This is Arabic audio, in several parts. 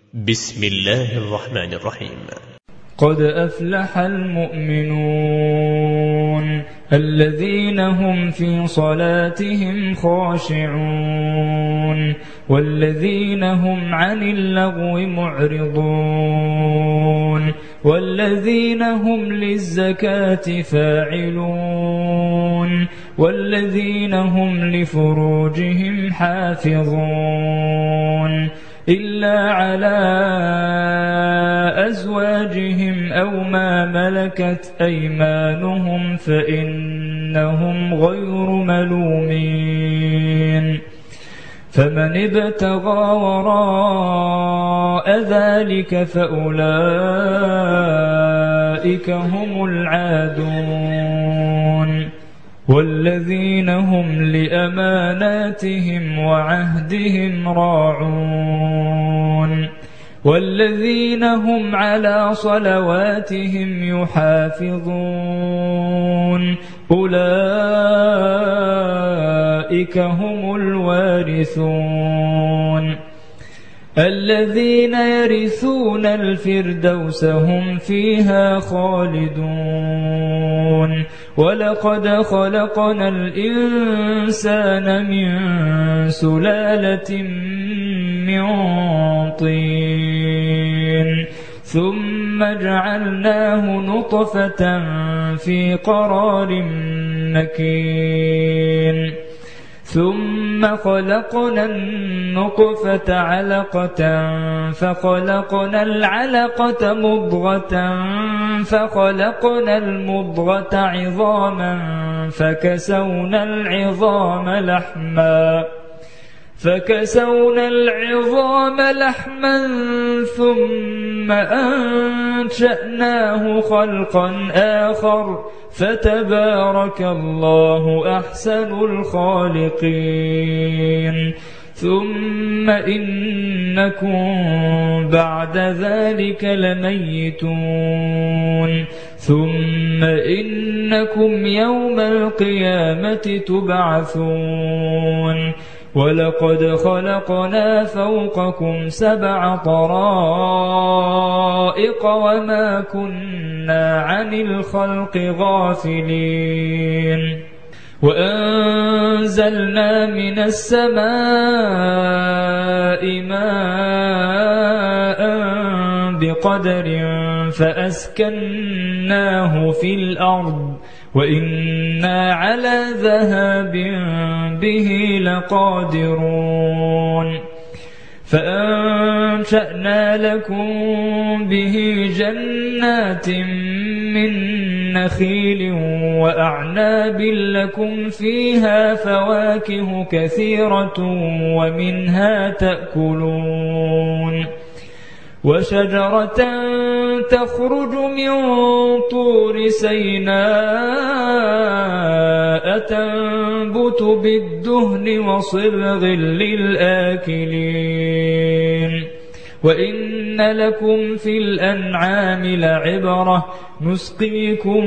بسم الله الرحمن الرحيم. قد أفلح المؤمنون الذين هم في صلاتهم خاشعون والذين هم عن اللغو معرضون والذين هم للزكاة فاعلون والذين هم لفروجهم حافظون إلا على أزواجهم أو ما ملكت أيمانهم فإنهم غير ملومين فمن ابتغى وراء ذلك فأولئك هم العادون والذين هم لأماناتهم وعهدهم راعون والذين هم على صلواتهم يحافظون أولئك هم الوارثون الذين يرثون الفردوس هم فيها خالدون ولقد خلقنا الإنسان من سلالة من طين ثم جعلناه نطفة في قرار مكين ثم خلقنا النطفة علقة فخلقنا العلقة مضغة فخلقنا المضغة عظاما فكسونا العظام لحما ثم أنشأناه خلقا آخر فتبارك الله أحسن الخالقين ثم إنكم بعد ذلك لميتون ثم إنكم يوم القيامة تبعثون ولقد خلقنا فوقكم 7 طرائق وما كنا عن الخلق غافلين وأنزلنا من السماء ماء بقدر فأسكناه في الأرض وإنا على ذهاب به لقادرون فأنشأنا لكم به جنات من نخيل وأعناب لكم فيها فواكه كثيرة ومنها تأكلون وشجرة تخرج من طور سيناء تنبت بالدهن وصبغ للآكلين وإن لكم في الأنعام لعبرة نسقيكم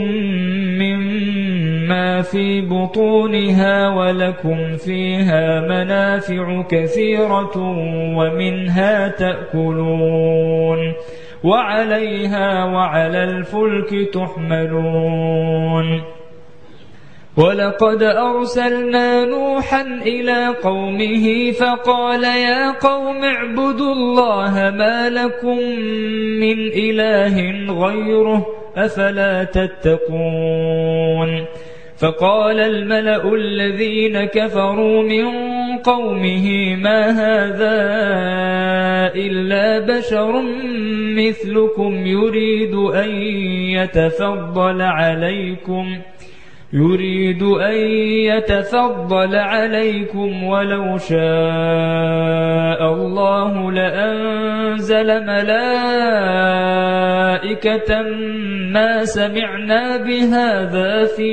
مما في بطونها ولكم فيها منافع كثيرة ومنها تأكلون وعليها وعلى الفلك تحملون ولقد أرسلنا نوحا إلى قومه فقال يا قوم اعبدوا الله ما لكم من إله غيره أفلا تتقون فقال الملأ الذين كفروا من قومه ما هذا إلا بشر مثلكم يريد أن يتفضل عليكم ولو شاء الله لأنزل ملائكة ما سمعنا بهذا في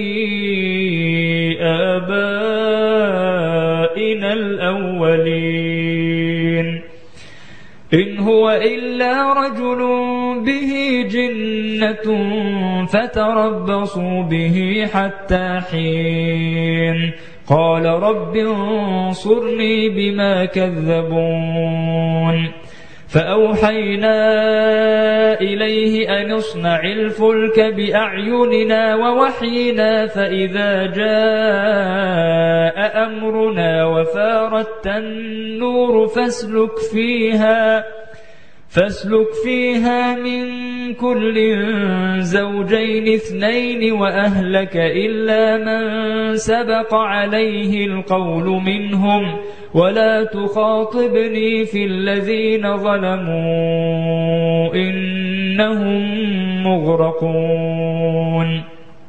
آبائنا الأولين إن هو إلا رجل به جنة فتربصوا به حتى حين قال رب انصرني بما كذبون فأوحينا إليه أن اصنع الفلك بأعيننا ووحينا فإذا جاء أمرنا وفارت النور فاسلك فيها من كل زوجين اثنين وأهلك إلا من سبق عليه القول منهم ولا تخاطبني في الذين ظلموا إنهم مغرقون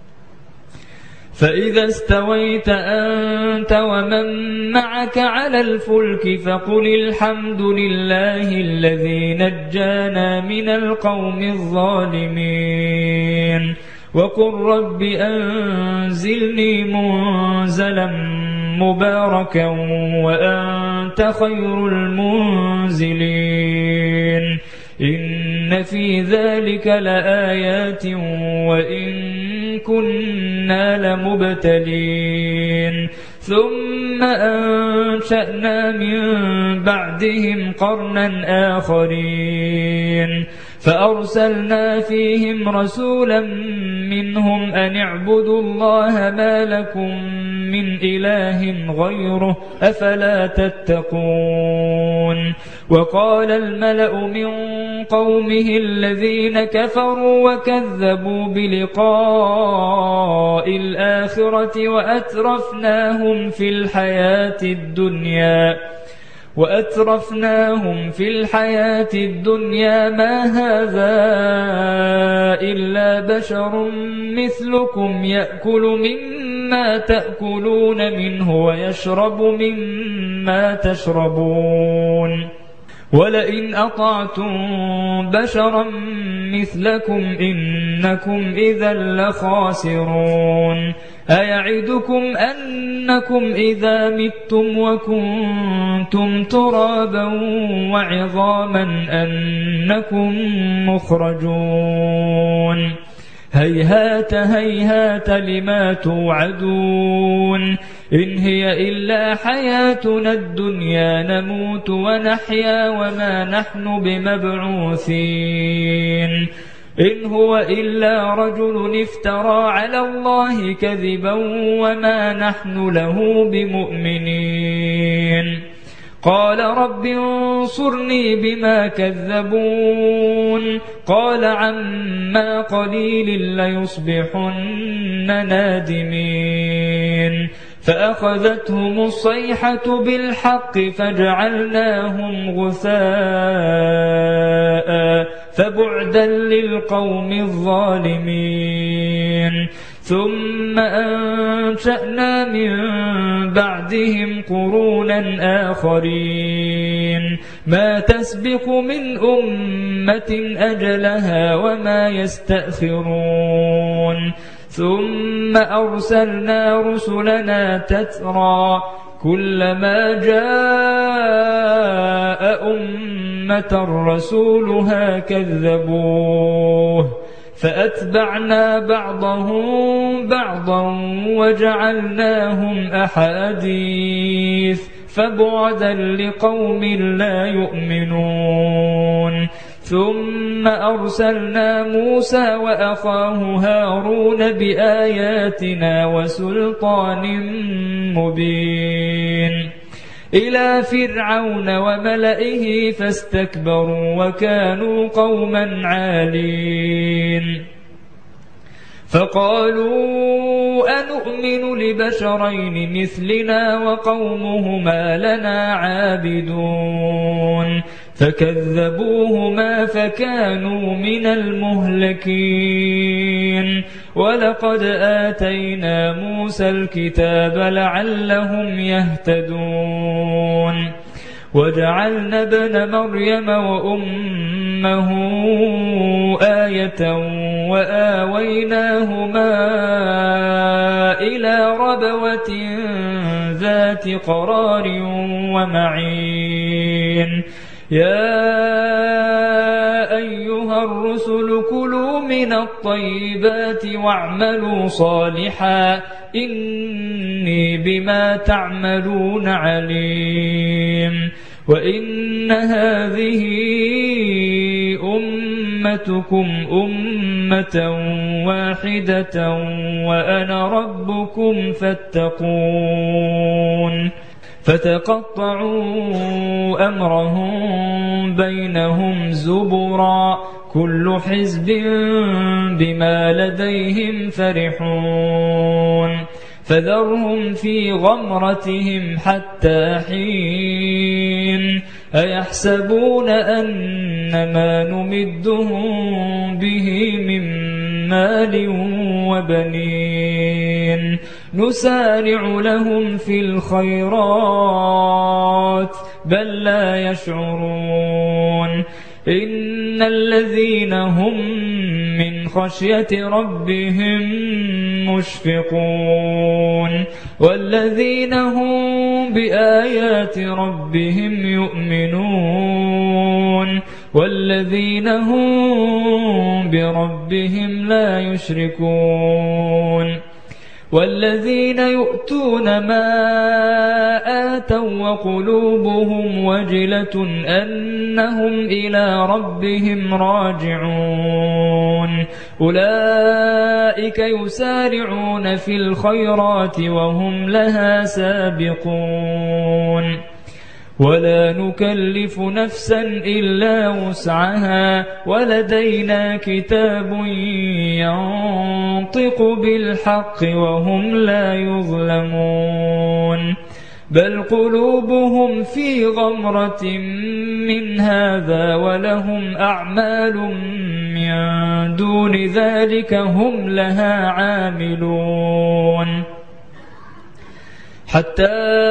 فإذا استويت أنت ومن معك على الفلك فقل الحمد لله الذي نجانا من القوم الظالمين وقل رب أنزلني منزلا مباركا وأنت خير المنزلين إن في ذلك لآيات وإن كنا لمبتلين ثم أنشأنا من بعدهم قرنا آخرين فأرسلنا فيهم رسولا منهم أن اعبدوا الله ما لكم من إله غيره أفلا تتقون وقال الملأ من قومه الذين كفروا وكذبوا بلقاء الآخرة وأترفناهم في الحياة الدنيا ما هذا إلا بشر مثلكم يأكل مما تأكلون منه ويشرب مما تشربون ولئن أطعتم بشرا مثلكم إنكم إذا لخاسرون أيعدكم أنكم إذا متم وكنتم ترابا وعظاما أنكم مخرجون هيهات هيهات لما توعدون إن هي إلا حياتنا الدنيا نموت ونحيا وما نحن بمبعوثين إن هو إلا رجل افترى على الله كذبا وما نحن له بمؤمنين قال رب انصرني بما كذبون قال عما قليل ليصبحن نادمين فأخذتهم الصيحة بالحق فجعلناهم غثاء فبعدا للقوم الظالمين ثم أنشأنا من بعدهم قرونا آخرين ما تسبق من أمة أجلها وما يستأخرون ثم أرسلنا رسلنا تترى كلما جاء أمة رسولها كذبوه فأتبعنا بعضهم بعضا وجعلناهم أحاديث فبعدا لقوم لا يؤمنون ثم أرسلنا موسى وأخاه هارون بآياتنا وسلطان مبين إلى فرعون وملئه فاستكبروا وكانوا قوما عالين فقالوا أنؤمن لبشرين مثلنا وقومهما لنا عابدون فكذبوهما فكانوا من المهلكين ولقد آتينا موسى الكتاب لعلهم يهتدون وجعلنا ابن مريم وأمه آية وآويناهما إلى ربوة ذات قرار ومعين يا أيها الرسل كلوا من الطيبات واعملوا صالحا إني بما تعملون عليم وإن هذه أمتكم أمة واحدة وأنا ربكم فاتقون فتقطعوا أمرهم بينهم زبرا كل حزب بما لديهم فرحون فذرهم في غمرتهم حتى حين أيحسبون أن ما نمدهم به من مال وبنين نسارع لهم في الخيرات بل لا يشعرون إن الذين هم من خشية ربهم مشفقون والذين هم بآيات ربهم يؤمنون والذين هم بربهم لا يشركون والذين يؤتون ما آتوا وقلوبهم وجلة أنهم إلى ربهم راجعون أولئك يسارعون في الخيرات وهم لها سابقون ولا نكلف نفسا إلا وسعها ولدينا كتاب ينطق بالحق وهم لا يظلمون بل قلوبهم في غمرة من هذا ولهم أعمال من دون ذلك هم لها عاملون حتى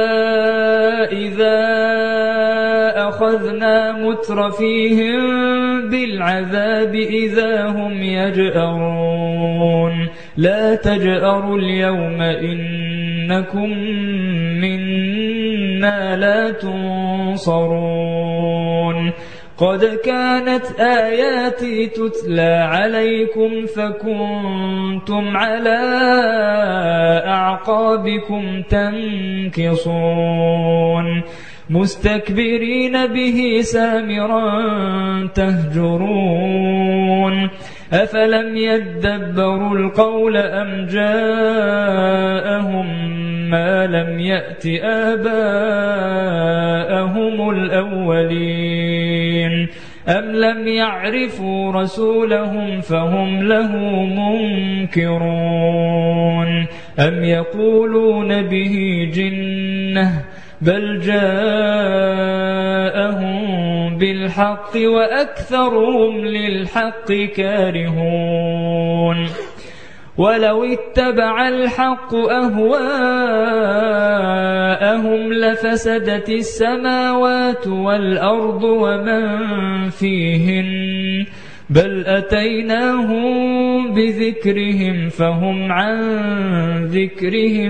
إذا أخذنا مترفيهم بالعذاب إذا هم يجأرون لا تجأروا اليوم إنكم منا لا تنصرون قد كانت آياتي تتلى عليكم فكنتم على أعقابكم تنكصون مستكبرين به سامرا تهجرون أفلم يدبروا القول أم جاءهم ما لم يأت آباءهم الأولين أم لم يعرفوا رسولهم فهم له منكرون أم يقولون به جنة بل جاءهم بالحق وأكثرهم للحق كارهون ولو اتبع الحق أهواءهم لفسدت السماوات والأرض ومن فيهن بل أتيناهم بذكرهم فهم عن ذكرهم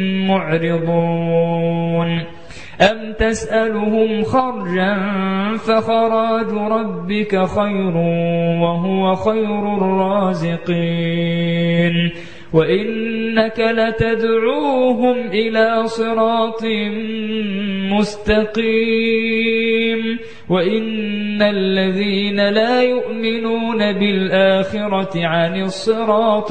معرضون أم تسألهم خرجا فخراج ربك خير وهو خير الرازقين وإنك لتدعوهم إلى صراط مستقيم وإن الذين لا يؤمنون بالآخرة عن الصراط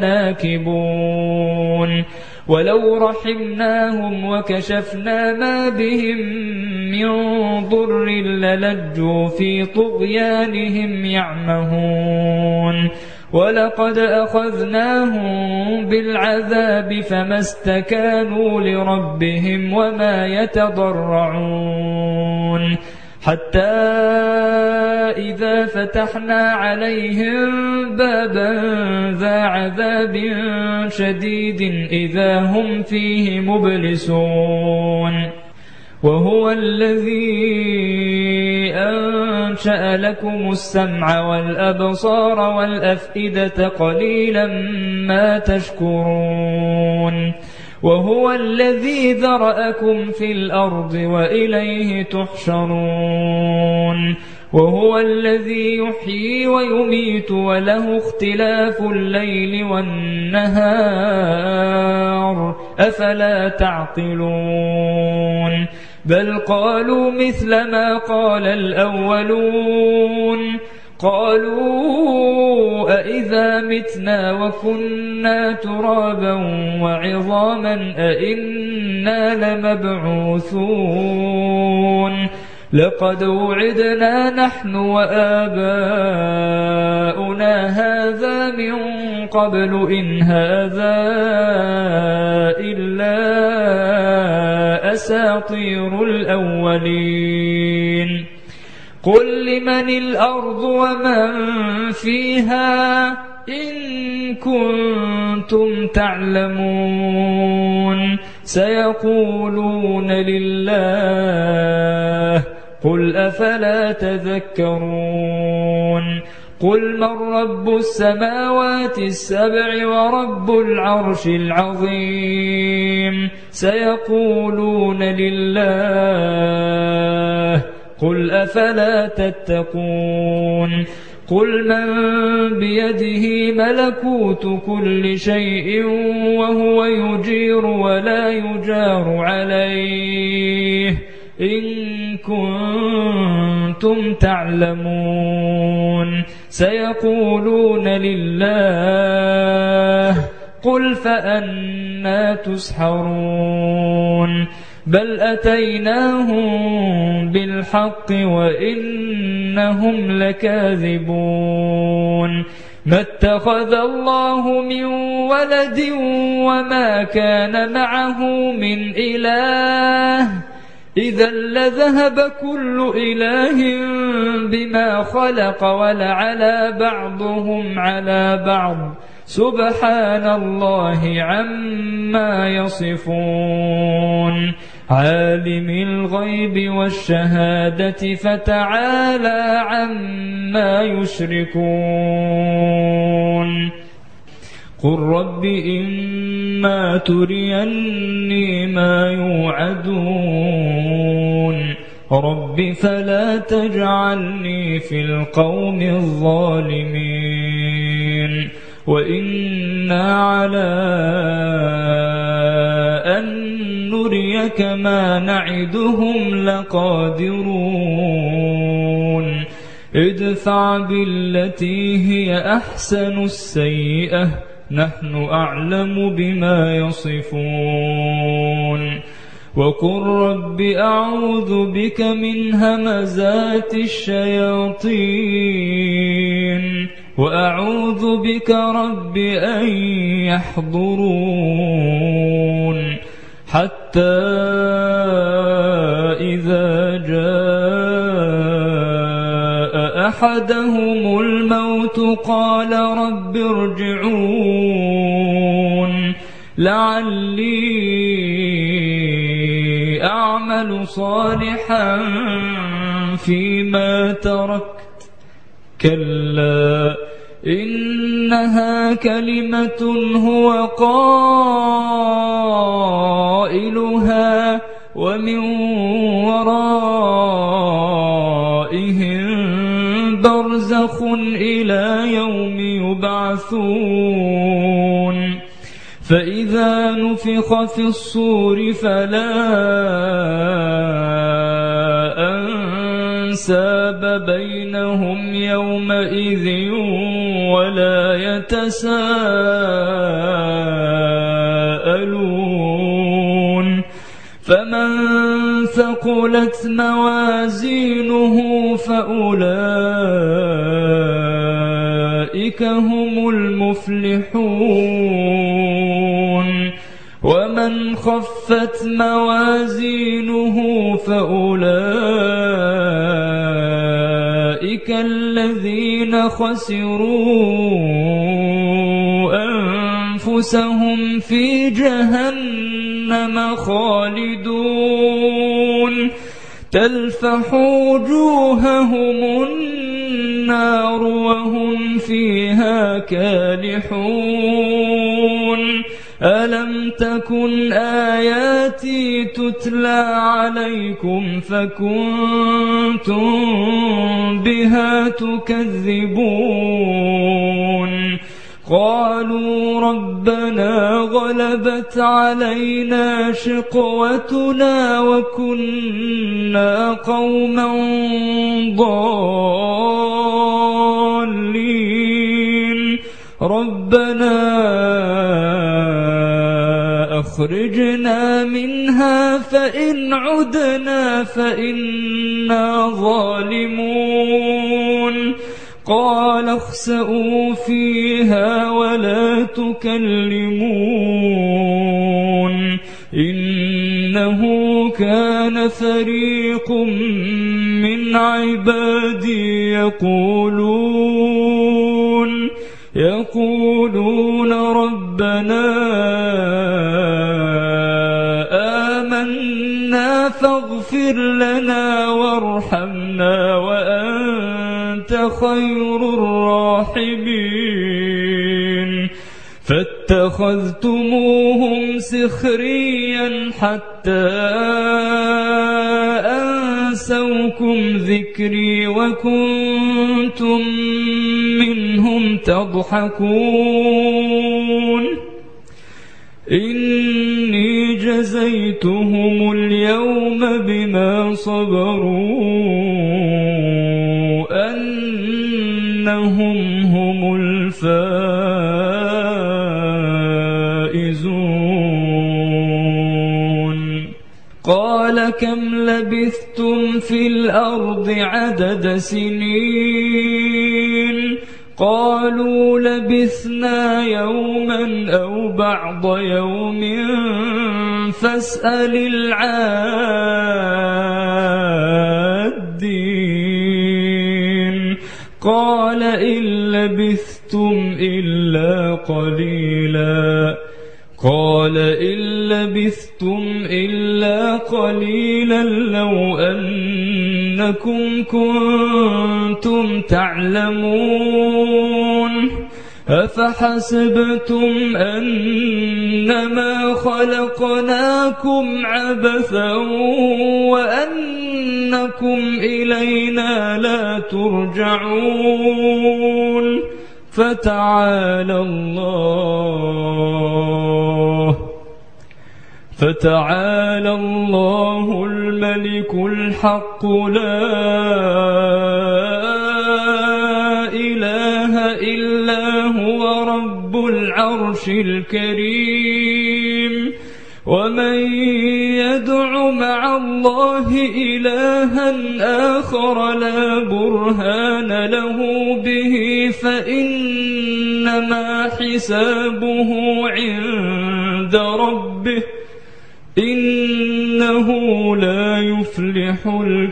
لناكبون ولو رحمناهم وكشفنا ما بهم من ضر للجوا في طغيانهم يعمهون ولقد أخذناهم بالعذاب فما استكانوا لربهم وما يتضرعون حتى إذا فتحنا عليهم بابا ذا عذاب شديد إذا هم فيه مبلسون وهو الذي أنشأ لكم السمع والأبصار والأفئدة قليلا ما تشكرون وهو الذي ذرأكم في الأرض وإليه تحشرون وهو الذي يحيي ويميت وله اختلاف الليل والنهار أفلا تعقلون بل قالوا مثل ما قال الأولون قالوا أئذا متنا وكنا ترابا وعظاما أئنا لمبعوثون لقد وعدنا نحن وآباؤنا هذا من قبل إن هذا إلا أساطير الأولين قل لمن الأرض ومن فيها إن كنتم تعلمون سيقولون لله قل أفلا تذكرون قل من رب السماوات السبع ورب العرش العظيم سيقولون لله قل أفلا تتقون قل من بيده ملكوت كل شيء وهو يجير ولا يجار عليه إن كنتم تعلمون سيقولون لله قل فأنى تسحرون بل أتيناهم بالحق وإنهم لكاذبون ما اتخذ الله من ولد وما كان معه من إله إذا لذهب كل إله بما خلق ولعلى بعضهم على بعض سبحان الله عما يصفون عالم الغيب والشهادة فتعالى عما يشركون قل رب إما تريني ما يوعدون رب فلا تجعلني في القوم الظالمين وإنا على أن نريك ما نعدهم لقادرون ادفع بالتي هي أحسن السيئة نحن أعلم بما يصفون وقل رب أعوذ بك من همزات الشياطين وأعوذ بك رب أن يحضرون حتى إذا جاء أحدهم الموت قال رب ارجعون لعلي أعمل صالحا فيما تركت كلا إنها كلمة هو قائلها ومن ورائهم برزخ إلى يوم يبعثون فإذا نفخ في الصور فلا أنساب بينهم يومئذ ولا يتساءلون فمن ثقلت موازينه فأولئك هم المفلحون ومن خفت موازينه فأولئك الذين خسروا أنفسهم في جهنم خالدون تلفح وجوههم النار وهم فيها كالحون ألم تكن آياتي تتلى عليكم فكنتم بها تكذبون قالوا ربنا غلبت علينا شقوتنا وكنا قوما ضالين ربنا أخرجنا منها فإن عدنا فإنا ظالمون قال اخسئوا فيها ولا تكلمون إنه كان فريق من عبادي يقولون ربنا آمنا فاغفر لنا وارحمنا وأنت خير الراحمين فاتخذتموهم سخريا حتى أنسوكم ذكري وكنتم منهم تضحكون إني جزيتهم اليوم بما صبروا أنهم هم الفائزون قال كم لبثتم في الأرض عدد سنين قالوا لبثنا يوما أو بعض يوم فاسأل العادين قال إن لبثتم إلا قليلا لو أنكم كنتم تعلمون أفحسبتم أنما خلقناكم عبثا وأنكم إلينا لا ترجعون فتعالى الله الملك الحق لا إله إلا هو رب العرش الكريم ومن يدع مع الله إلها آخر لا برهان له به فإنما حسابه عند ربه إنه لا يفلح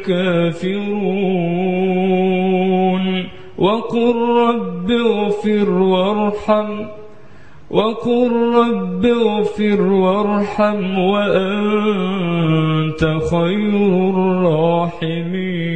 الكافرون وقل رب اغفر وارحم وأنت خير الراحمين